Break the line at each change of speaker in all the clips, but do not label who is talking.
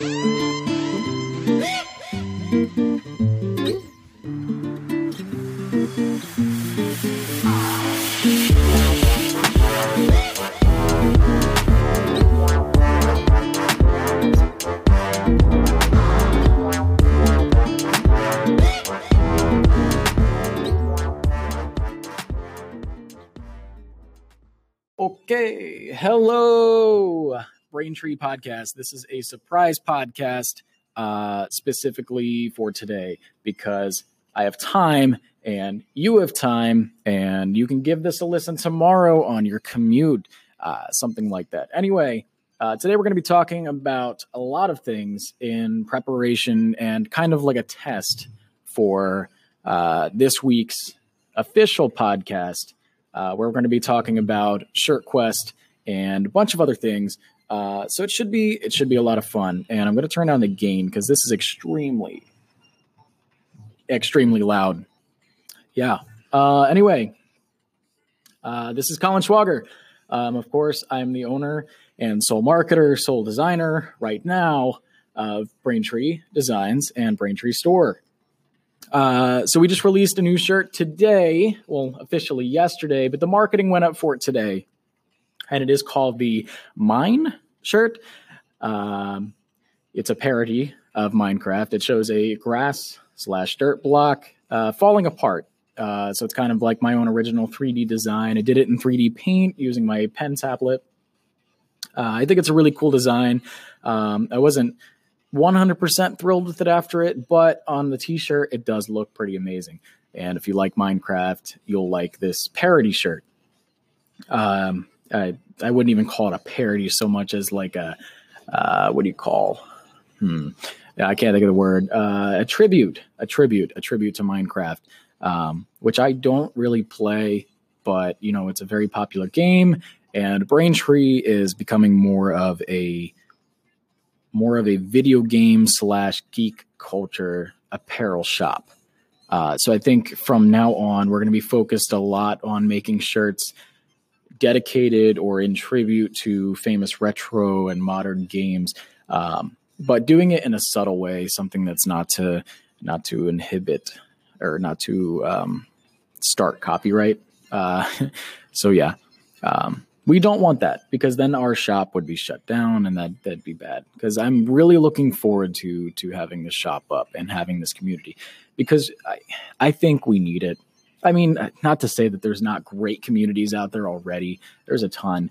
Okay, hello, Braintree Podcast. This is a surprise podcast specifically for today because I have time and you have time and you can give this a listen tomorrow on your commute, something like that. Anyway, today we're going to be talking about a lot of things in preparation and kind of like a test for this week's official podcast. Where we're going to be talking about ShirtQuest and a bunch of other things. So it should be a lot of fun. And I'm going to turn down the gain because this is extremely loud. Yeah. Anyway, this is Colin Schwager. Of course, I'm the owner and sole marketer, sole designer right now of Braintree Designs and Braintree Store. So we just released a new shirt today, well, officially yesterday, but the marketing went up for it today, and it is called the Mine shirt. It's a parody of Minecraft. It shows a grass/dirt block falling apart. So it's kind of like my own original 3D design. I did it in 3D paint using my pen tablet. I think it's a really cool design. I wasn't 100% thrilled with it after it, but on the t-shirt, it does look pretty amazing. And if you like Minecraft, you'll like this parody shirt. I wouldn't even call it a parody so much as like a, what do you call? Yeah, I can't think of the word. A tribute to Minecraft, which I don't really play, but you know, it's a very popular game, and Braintree is becoming more of a video game / geek culture apparel shop. So I think from now on, we're going to be focused a lot on making shirts dedicated or in tribute to famous retro and modern games, but doing it in a subtle way, something that's not to inhibit or not to start copyright. So yeah. We don't want that because then our shop would be shut down and that'd be bad, because I'm really looking forward to having this shop up and having this community, because I think we need it. I mean, not to say that there's not great communities out there already. There's a ton.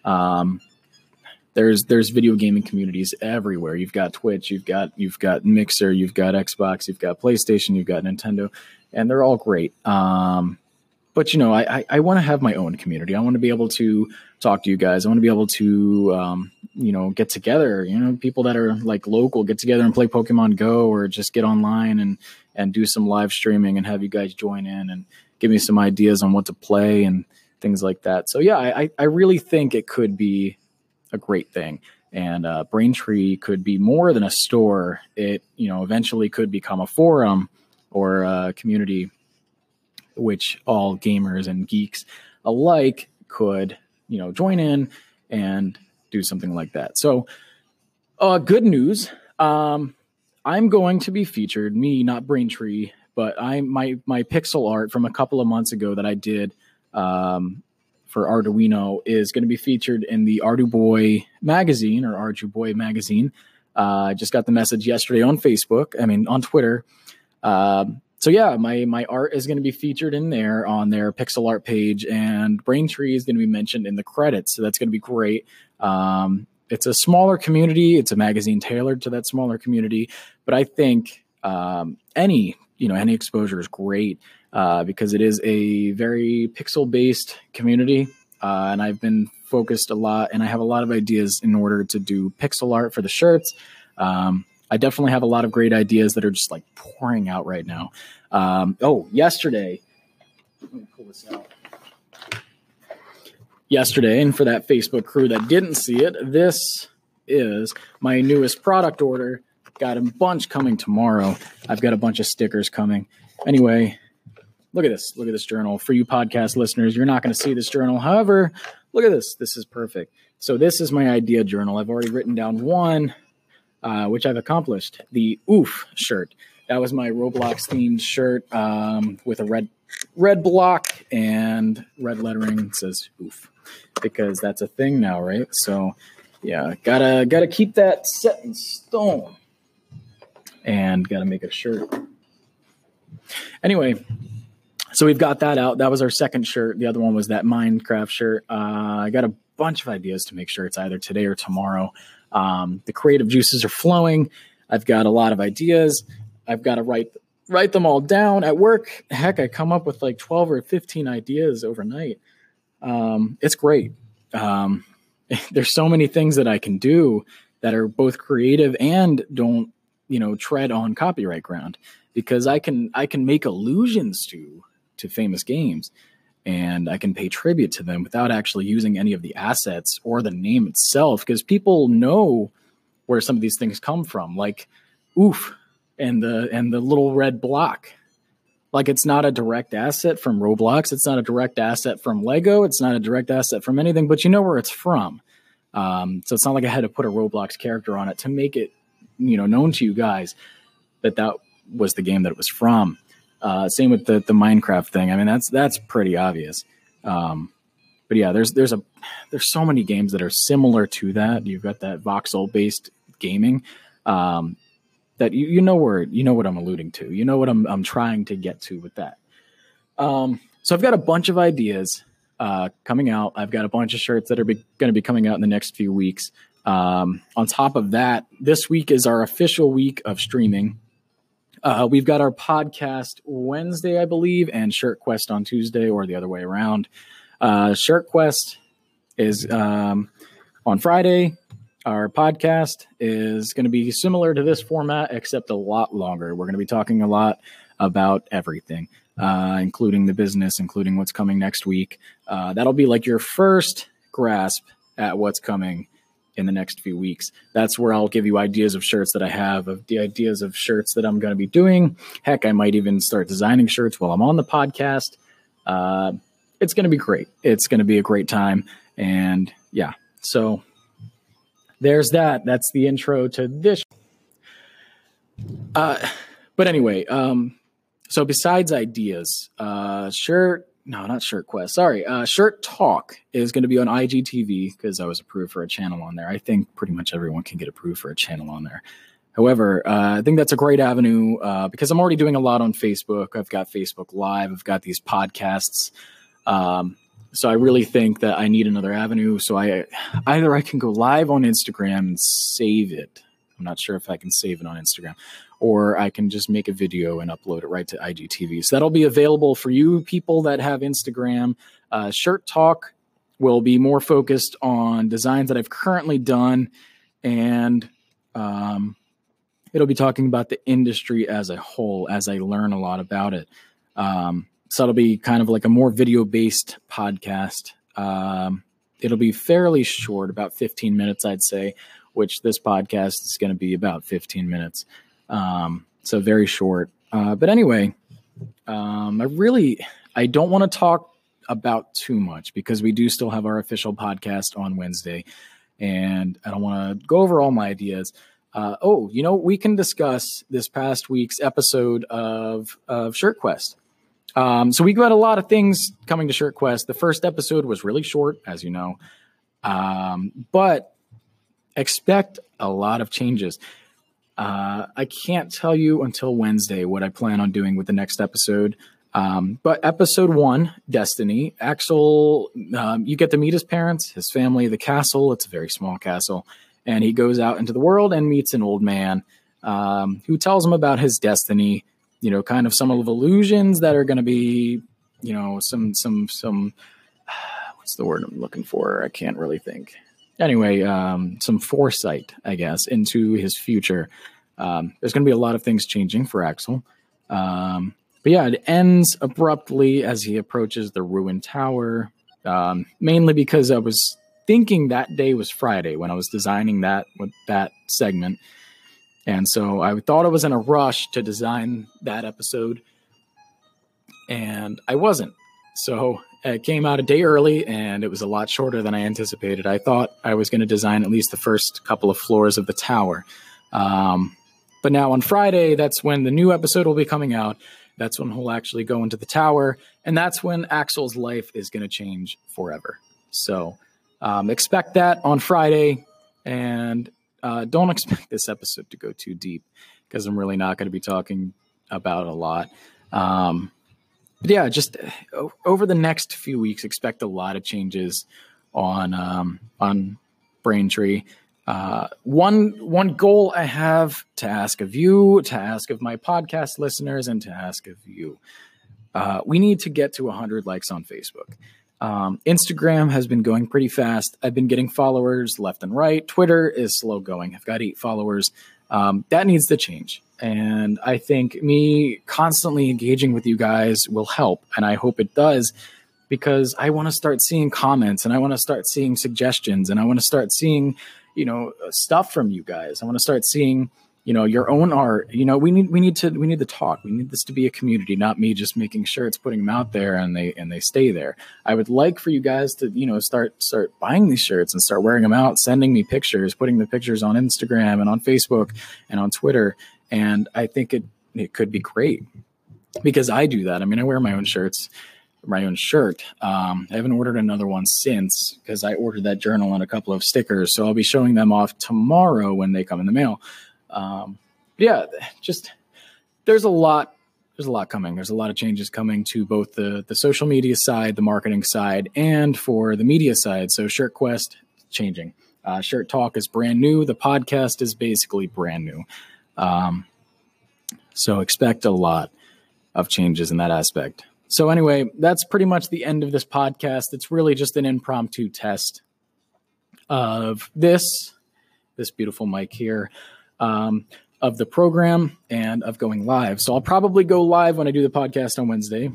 There's video gaming communities everywhere. You've got Twitch, you've got Mixer, you've got Xbox, you've got PlayStation, you've got Nintendo, and they're all great. But, you know, I want to have my own community. I want to be able to talk to you guys. I want to be able to, you know, get together, you know, people that are like local, get together and play Pokemon Go, or just get online and do some live streaming and have you guys join in and give me some ideas on what to play and things like that. So, yeah, I really think it could be a great thing. And Braintree could be more than a store. It, you know, eventually could become a forum or a community which all gamers and geeks alike could, you know, join in and do something like that. So, good news. I'm going to be featured, me, not Braintree, but my pixel art from a couple of months ago that I did for Arduino is going to be featured in the ArduBoy magazine, or ArduBoy magazine. I just got the message yesterday on on Twitter. So yeah, my art is going to be featured in there on their pixel art page, and Braintree is going to be mentioned in the credits. So that's going to be great. It's a smaller community. It's a magazine tailored to that smaller community, but I think any exposure is great because it is a very pixel based community, and I've been focused a lot, and I have a lot of ideas in order to do pixel art for the shirts. I definitely have a lot of great ideas that are just like pouring out right now. Yesterday, let me pull this out. Yesterday, and for that Facebook crew that didn't see it, this is my newest product order. Got a bunch coming tomorrow. I've got a bunch of stickers coming. Anyway, look at this. Look at this journal. For you podcast listeners, you're not going to see this journal. However, look at this. This is perfect. So this is my idea journal. I've already written down one. which I've accomplished. The Oof shirt. That was my Roblox themed shirt with a red block and red lettering. It says Oof because that's a thing now, right? So yeah, gotta keep that set in stone and gotta make a shirt. Anyway, so we've got that out. That was our second shirt. The other one was that Minecraft shirt. I got a bunch of ideas to make shirts either today or tomorrow. The creative juices are flowing. I've got a lot of ideas. I've got to write them all down at work. Heck, I come up with like 12 or 15 ideas overnight. It's great. There's so many things that I can do that are both creative and don't, tread on copyright ground, because I can make allusions to famous games and I can pay tribute to them without actually using any of the assets or the name itself, because people know where some of these things come from, like Oof and the little red block. Like, it's not a direct asset from Roblox. It's not a direct asset from Lego. It's not a direct asset from anything, but you know where it's from. So it's not like I had to put a Roblox character on it to make it, known to you guys that was the game that it was from. Same with the Minecraft thing. I mean, that's pretty obvious. But yeah, there's so many games that are similar to that. You've got that voxel based gaming. That you know what I'm alluding to. You know what I'm trying to get to with that. So I've got a bunch of ideas coming out. I've got a bunch of shirts that are going to be coming out in the next few weeks. On top of that, this week is our official week of streaming. We've got our podcast Wednesday, I believe, and Shirt Quest on Tuesday, or the other way around. Shirt Quest is on Friday. Our podcast is going to be similar to this format, except a lot longer. We're going to be talking a lot about everything, including the business, including what's coming next week. That'll be like your first grasp at what's coming in the next few weeks. That's where I'll give you ideas of shirts that I have, of the ideas of shirts that I'm going to be doing. Heck, I might even start designing shirts while I'm on the podcast. It's going to be great. It's going to be a great time. And yeah, so there's that. That's the intro to this. But anyway, so besides ideas, Shirt Quest. Sorry. Shirt Talk is going to be on IGTV because I was approved for a channel on there. I think pretty much everyone can get approved for a channel on there. However, I think that's a great avenue because I'm already doing a lot on Facebook. I've got Facebook Live. I've got these podcasts. So I really think that I need another avenue. So I can go live on Instagram and save it. I'm not sure if I can save it on Instagram, or I can just make a video and upload it right to IGTV. So that'll be available for you people that have Instagram. Shirt Talk will be more focused on designs that I've currently done, and it'll be talking about the industry as a whole as I learn a lot about it. So it'll be kind of like a more video-based podcast. It'll be fairly short, about 15 minutes, I'd say, which this podcast is going to be about 15 minutes. So very short. But anyway, I don't want to talk about too much because we do still have our official podcast on Wednesday, and I don't want to go over all my ideas. We can discuss this past week's episode of Shirt Quest. So we got a lot of things coming to Shirt Quest. The first episode was really short, as you know, but expect a lot of changes. I can't tell you until Wednesday what I plan on doing with the next episode. But episode 1, Destiny, Axel, you get to meet his parents, his family, the castle. It's a very small castle. And he goes out into the world and meets an old man who tells him about his destiny. Kind of some of the illusions that are going to be, some what's the word I'm looking for? I can't really think. Anyway, some foresight, I guess, into his future. There's going to be a lot of things changing for Axel. But yeah, it ends abruptly as he approaches the ruined tower, mainly because I was thinking that day was Friday when I was designing that segment. And so I thought I was in a rush to design that episode, and I wasn't. So it came out a day early, and it was a lot shorter than I anticipated. I thought I was going to design at least the first couple of floors of the tower. But now on Friday, that's when the new episode will be coming out. That's when he'll actually go into the tower. And that's when Axel's life is going to change forever. So expect that on Friday. And don't expect this episode to go too deep because I'm really not going to be talking about a lot. But yeah, just over the next few weeks, expect a lot of changes on Braintree. One goal I have to ask of you, to ask of my podcast listeners, and to ask of you. We need to get to 100 likes on Facebook. Instagram has been going pretty fast. I've been getting followers left and right. Twitter is slow going. I've got 8 followers. That needs to change. And I think me constantly engaging with you guys will help. And I hope it does, because I want to start seeing comments, and I want to start seeing suggestions, and I want to start seeing, stuff from you guys. I want to start seeing, your own art. We need to talk. We need this to be a community, not me just making shirts, putting them out there, and they stay there. I would like for you guys to, start buying these shirts and start wearing them out, sending me pictures, putting the pictures on Instagram and on Facebook and on Twitter. And I think it could be great, because I do that. I mean, I wear my own shirts, my own shirt. I haven't ordered another one since, because I ordered that journal and a couple of stickers. So I'll be showing them off tomorrow when they come in the mail. Yeah, just there's a lot coming. There's a lot of changes coming to both the social media side, the marketing side, and for the media side. So ShirtQuest changing. Shirt Talk is brand new. The podcast is basically brand new. So expect a lot of changes in that aspect. So anyway, that's pretty much the end of this podcast. It's really just an impromptu test of this beautiful mic here, of the program, and of going live. So I'll probably go live when I do the podcast on Wednesday.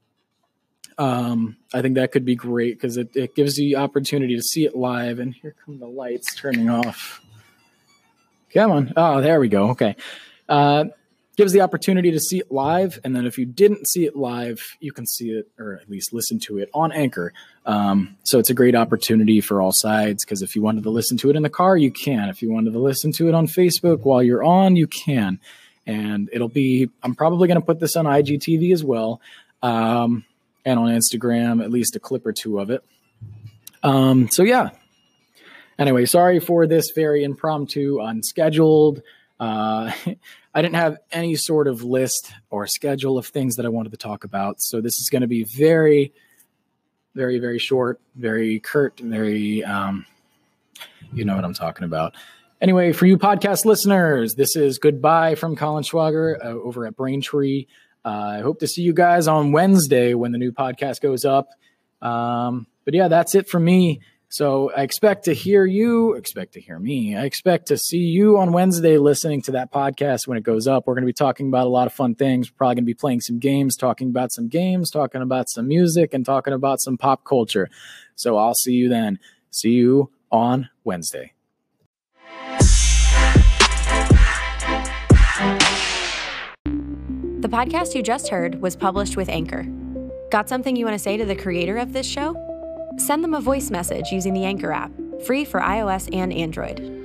I think that could be great, because it gives the opportunity to see it live. And here come the lights turning off. Come on. Oh, there we go. Okay. Gives the opportunity to see it live. And then if you didn't see it live, you can see it, or at least listen to it, on Anchor. So it's a great opportunity for all sides, because if you wanted to listen to it in the car, you can. If you wanted to listen to it on Facebook while you're on, you can. And I'm probably going to put this on IGTV as well. And on Instagram, at least a clip or 2 of it. So yeah. Anyway, sorry for this very impromptu, unscheduled. I didn't have any sort of list or schedule of things that I wanted to talk about. So this is going to be very, very, very short, very curt, very, you know what I'm talking about. Anyway, for you podcast listeners, this is goodbye from Colin Schwager over at Braintree. I hope to see you guys on Wednesday when the new podcast goes up. But yeah, that's it from me. So I expect to hear you, expect to hear me. I expect to see you on Wednesday listening to that podcast when it goes up. We're going to be talking about a lot of fun things. We're probably going to be playing some games, talking about some music, and talking about some pop culture. So I'll see you then. See you on Wednesday.
The podcast you just heard was published with Anchor. Got something you want to say to the creator of this show? Send them a voice message using the Anchor app, free for iOS and Android.